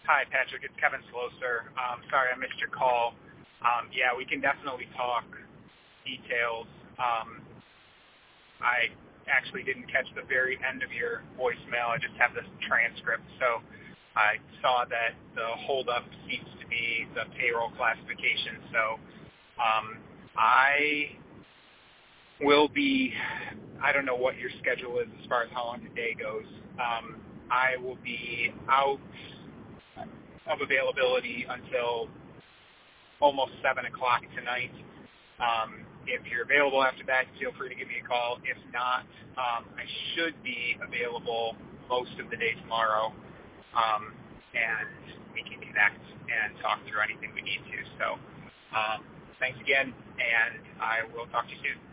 Hi, Patrick. It's Kevin Sloser. Sorry I missed your call. Yeah, we can definitely talk details. I actually didn't catch the very end of your voicemail. I just have this transcript. So I saw that the holdup seems to be the payroll classification. So I will be, I don't know what your schedule is as far as how long the day goes. I will be out of availability until almost 7 o'clock tonight. If you're available after that, feel free to give me a call. If not, I should be available most of the day tomorrow, and we can connect and talk through anything we need to. So thanks again, and I will talk to you soon.